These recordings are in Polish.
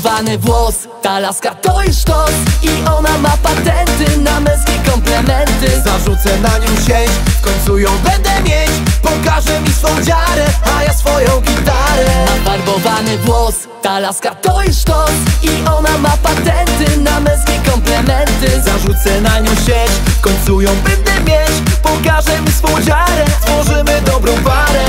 Nafarbowany włos, ta laska to już sztos i ona ma patenty na męskie komplementy. Zarzucę na nią sieć, w końcu ją będę mieć. Pokażę mi swą dziarę, a ja swoją gitarę. Nafarbowany włos, ta laska to już sztos i ona ma patenty na męskie komplementy. Zarzucę na nią sieć, w końcu ją będę mieć. Pokażę mi swą dziarę, stworzymy dobrą parę.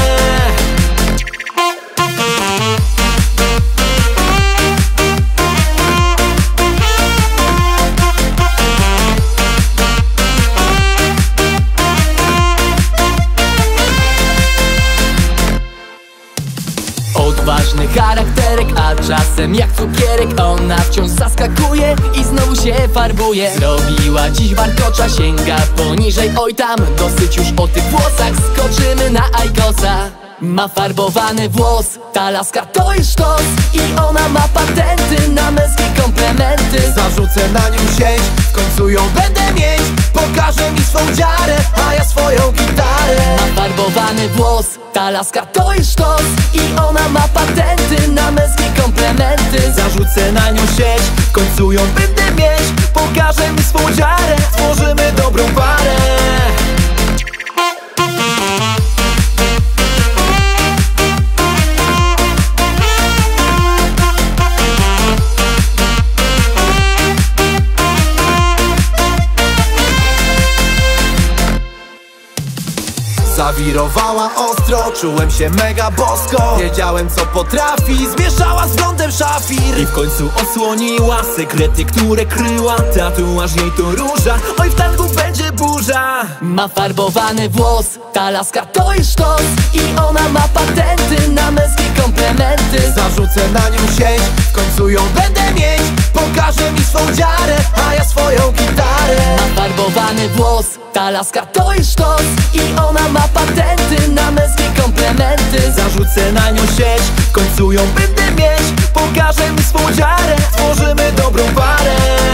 Odważny charakterek, a czasem jak cukierek. Ona wciąż zaskakuje i znowu się farbuje. Zrobiła dziś warkocza, sięga poniżej. Oj tam, dosyć już o tych włosach, skoczymy na Ajkosa. Ma farbowany włos, ta laska to już sztos i ona ma patenty na męskie komplementy. Zarzucę na nią sieć, w końcu ją będę mieć. Pokażę mi swą dziarę, a ja swoją gitarę. Ma farbowany włos, ta laska to już sztos i ona ma patenty na męskie komplementy. Zarzucę na nią sieć, w końcu ją będę mieć. Pokażę mi swą dziarę, stworzymy dobrą parę. Zawirowała ostro, czułem się mega bosko. Wiedziałem co potrafi, zmieszała z blondem szafir. I w końcu osłoniła sekrety, które kryła. Tatuaż jej to róża, oj w tangu będzie burza. Ma farbowany włos, ta laska to już sztos i ona ma patenty na męskie komplementy. Zarzucę na nią sieć, w końcu ją będę mieć. Pokażę mi swą dziarę, a ja swoją gitarę. Ma farbowany włos, ta laska to już sztos i ona ma patenty na męskie komplementy. Zarzucę na nią sieć, w końcu ją będę mieć. Pokażę mi swą dziarę, stworzymy dobrą parę.